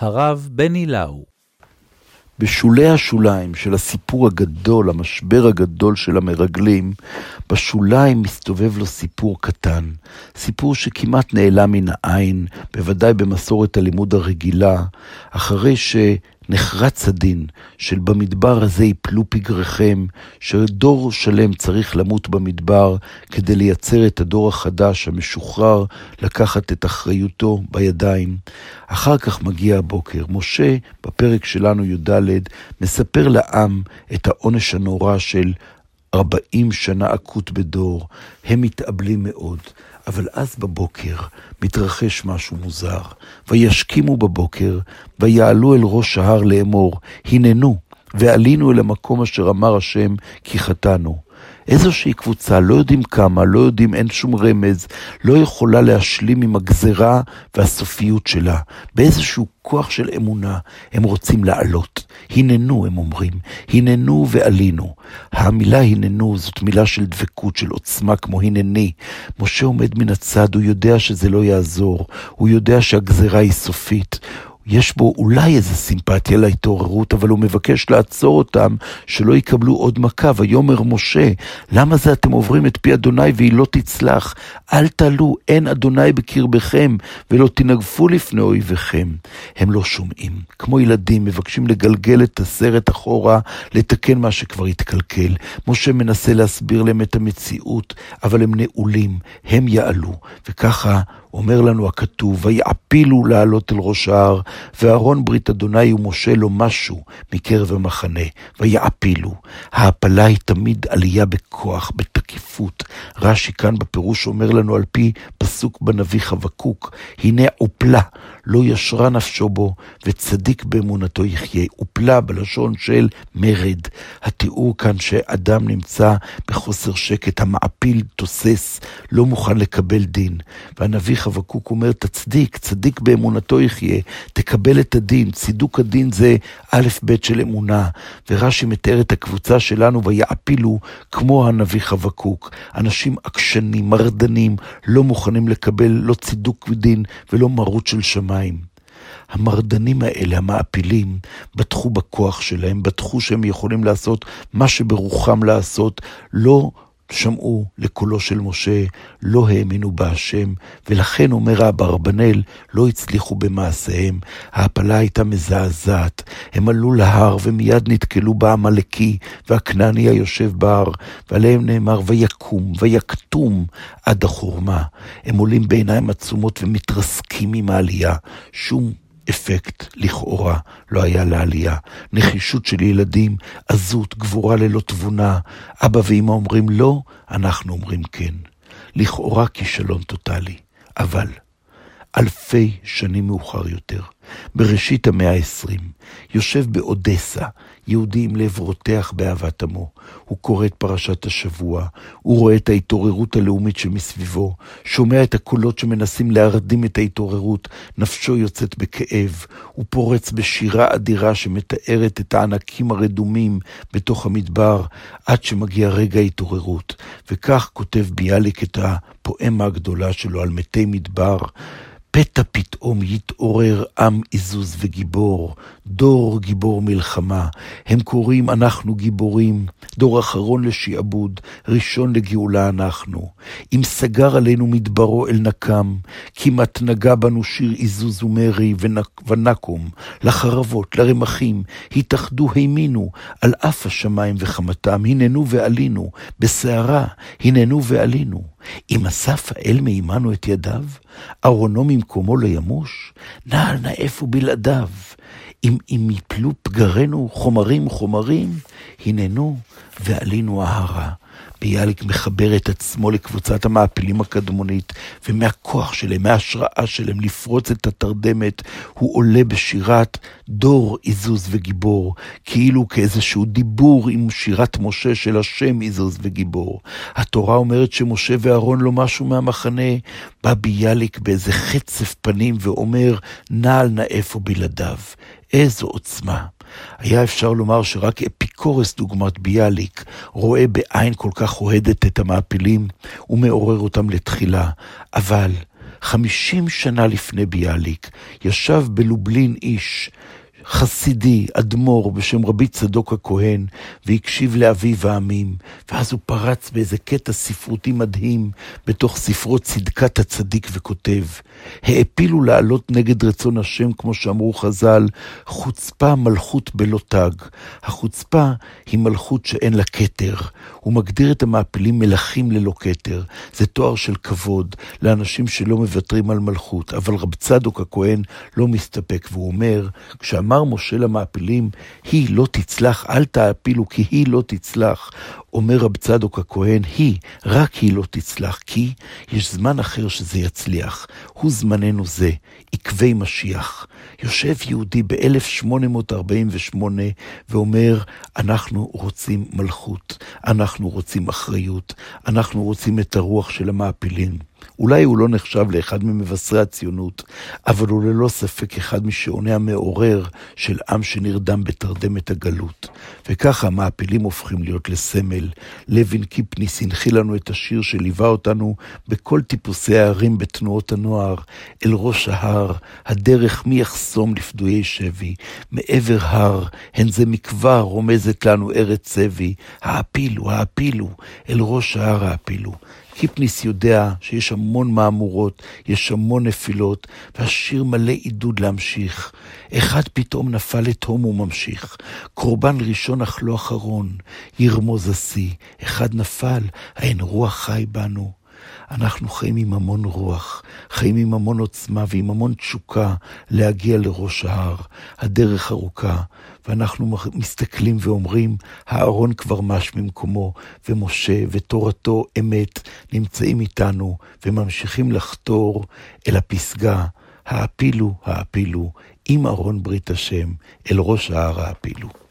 הרב בני לאו. בשולי השוליים של הסיפור הגדול, המשבר הגדול של המרגלים, בשוליים מסתובב לו סיפור קטן, סיפור שכמעט נעלם מן העין, בוודאי במסורת הלימוד הרגילה, אחרי שנחרץ הדין של במדבר הזה יפלו פגריכם, שדור שלם צריך למות במדבר כדי לייצר את הדור החדש המשוחרר, לקחת את אחריותו בידיים. אחר כך מגיע הבוקר, משה בפרק שלנו י"ד מספר לעם את העונש הנורא של 40 שנה עקות בדור. הם מתאבלים מאוד, אבל אז בבוקר מתרחש משהו מוזר. וישכימו בבוקר, ויעלו אל ראש ההר לאמור, הננו, ועלינו אל המקום אשר אמר השם, כי חטאנו. איזושהי קבוצה, לא יודעים כמה, לא יודעים, אין שום רמז, לא יכולה להשלים עם הגזרה והסופיות שלה. באיזשהו כוח של אמונה הם רוצים לעלות. הננו, הם אומרים, הננו ועלינו. המילה הננו זאת מילה של דבקות, של עוצמה, כמו הנני. משה עומד מן הצד, הוא יודע שזה לא יעזור, הוא יודע שהגזרה היא סופית. יש בו אולי איזו סימפתיה להתעוררות, אבל הוא מבקש לעצור אותם, שלא יקבלו עוד מכה. ויאמר משה, למה זה אתם עוברים את פי אדוני והיא לא תצלח? אל תעלו, אין אדוני בקרבכם, ולא תנגפו לפני אויביכם. הם לא שומעים, כמו ילדים, מבקשים לגלגל את הסרט אחורה, לתקן מה שכבר התקלקל. משה מנסה להסביר להם את המציאות, אבל הם נעולים, הם יעלו, וככה אומר לנו הכתוב, ויעפילו לעלות אל ראש ההר, וארון ברית אדוני ומשה לו משהו מקרב המחנה, ויעפילו. ההפלה היא תמיד עלייה בכוח, בתקיפות. רש"י כאן בפירוש אומר לנו על פי פסוק בנביא חבקוק, הנה עופלה, לא ישרה נפשו בו, וצדיק באמונתו יחיה. עופלה בלשון של מרד. התיאור כאן שאדם נמצא בחוסר שקט, המעפיל תוסס, לא מוכן לקבל דין. והנביא חבקוק אומר, תצדיק, צדיק באמונתו יחיה, תקבל את הדין. צידוק הדין זה א' ב' של אמונה. ורש"י מתאר את הקבוצה שלנו, ויעפילו כמו הנביא חבקוק. אנשים עקשנים, מרדנים, לא מוכנים לקבל לא צידוק דין ולא מרות של שמיים. המרדנים האלה, המעפילים, בטחו בכוח שלהם, בטחו שהם יכולים לעשות מה שברוחם לעשות, לא שמעו לקולו של משה, לא האמינו בהשם, ולכן אומר אברבנאל, לא הצליחו במעשיהם. ההפלה הייתה מזעזעת. הם עלו להר ומיד נתקלו בעמלקי והכנעני היושב בהר, ועליהם נאמר ויקום ויקטום עד החורמה. הם עולים בעיניים עצומות ומתרסקים עם העלייה. שום אפקט לכאורה לא היה לעלייה. נחישות של ילדים, עזות, גבורה ללא תבונה. אבא ואמא אומרים לא, אנחנו אומרים כן. לכאורה כישלון טוטלי. אבל אלפי שנים מאוחר יותר, בראשית המאה ה-20, יושב באודסה, יהודי עם לב רותח באהבת עמו. הוא קורא את פרשת השבוע, הוא רואה את ההתעוררות הלאומית שמסביבו, שומע את הקולות שמנסים להרדים את ההתעוררות, נפשו יוצאת בכאב, הוא פורץ בשירה אדירה שמתארת את הענקים הרדומים בתוך המדבר, עד שמגיע רגע ההתעוררות. וכך כותב ביאליק את הפואמה הגדולה שלו על מתי מדבר, פתע פתאום יתעורר עם עזוז וגיבור, דור גיבור מלחמה. הם קוראים אנחנו גיבורים, דור אחרון לשעבוד, ראשון לגאולה אנחנו. אם סגר עלינו מדברו אל נקם, כמעט נגע בנו שיר עזוז ומרי ונקום, לחרבות, לרמחים, התאחדו הימינו, על אף השמיים וחמתם, הננו ועלינו, בסערה, הננו ועלינו. אם אסף האל מעימנו את ידיו, ארונו ממקומו לא ימוש, נעל נאף ובלעדיו. אם יפלו פגרנו חומרים, הננו ועלינו ההרה. ביאליק מחבר את עצמו לקבוצת המעפילים הקדמונית, ומהכוח שלהם, מההשראה שלהם לפרוץ את התרדמת, הוא עולה בשירת דור עזוז וגיבור, כאילו כאיזשהו דיבור עם שירת משה של השם עזוז וגיבור. התורה אומרת שמשה ואהרון לא משהו מהמחנה, בא ביאליק באיזה חצף פנים ואומר, נעל נאף ובלעדיו. איזו עוצמה. היה אפשר לומר שרק אפיקורס דוגמת ביאליק רואה בעין כל כך אוהדת את המעפילים ומעורר אותם לתחילה, אבל 50 שנה לפני ביאליק, ישב בלובלין איש, חסידי, אדמו"ר בשם רבי צדוק הכהן, והקשיב לאביב העמים, ואז הוא פרץ באיזה קטע ספרותי מדהים, בתוך ספרו צדקת הצדיק וכותב, העפילו לעלות נגד רצון השם, כמו שאמרו חז"ל, חוצפה מלכות בלא תג. החוצפה היא מלכות שאין לה כתר. הוא מגדיר את המעפילים מלכים ללא כתר. זה תואר של כבוד לאנשים שלא מוותרים על מלכות, אבל רב צדוק הכהן לא מסתפק, והוא אומר, כשאמר משה למעפילים, היא לא תצלח, אל תעפילו כי היא לא תצלח, אומר רב צדוק הכהן, רק היא לא תצלח, כי יש זמן אחר שזה יצליח, הוא זמננו זה, עקבי משיח. יושב יהודי ב-1848 ואומר, אנחנו רוצים מלכות, אנחנו רוצים אחריות, אנחנו רוצים את הרוח של המעפילים. אולי הוא לא נחשב לאחד ממבשרי הציונות, אבל הוא ללא ספק אחד משעוני המעורר של עם שנרדם בתרדמת הגלות. וככה המעפילים הופכים להיות לסמל. לוין קיפניס הנחיל לנו את השיר שליווה אותנו בכל טיפוסי הערים בתנועות הנוער, אל ראש ההר, הדרך מי יחסום לפדויי שבי, מעבר הר, הן זה מקווה רומזת לנו ארץ צבי, העפילו, אל ראש ההר העפילו. קיפניס יודע שיש המון מאמורות, יש המון נפילות, והשיר מלא עידוד להמשיך. אחד פתאום נפל לתהום וממשיך. קורבן ראשון אך לא אחרון, ירמוז השיא. אחד נפל, האין רוח חי בנו. אנחנו חיים עם המון רוח, חיים עם המון עוצמה ועם המון תשוקה להגיע לראש ההר. הדרך ארוכה, ואנחנו מסתכלים ואומרים, הארון כבר מש ממקומו, ומשה ותורתו אמת נמצאים איתנו, וממשיכים לחתור אל הפסגה, העפילו, עם ארון ברית השם, אל ראש ההר העפילו.